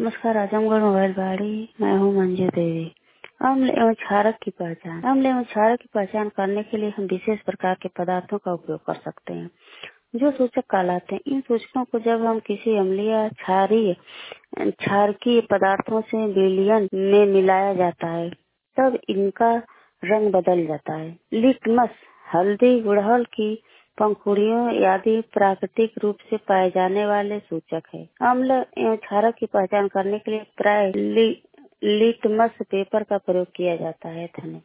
नमस्कार, आजमगढ़ मोबाइल बाड़ी। मैं हूँ मंजू देवी। अम्ल एवं क्षारक की पहचान। अम्ल एवं क्षारक की पहचान करने के लिए हम विशेष प्रकार के पदार्थों का उपयोग कर सकते हैं जो सूचक कहलाते हैं। इन सूचकों को जब हम किसी अम्लीय क्षारकीय पदार्थों से विलयन में मिलाया जाता है तब इनका रंग बदल जाता है। लिटमस हल्दी, गुड़हल की पंखुड़ियों आदि प्राकृतिक रूप से पाए जाने वाले सूचक है। अम्ल एवं क्षारक की पहचान करने के लिए प्राय लिटमस पेपर का प्रयोग किया जाता है। धन्यवाद।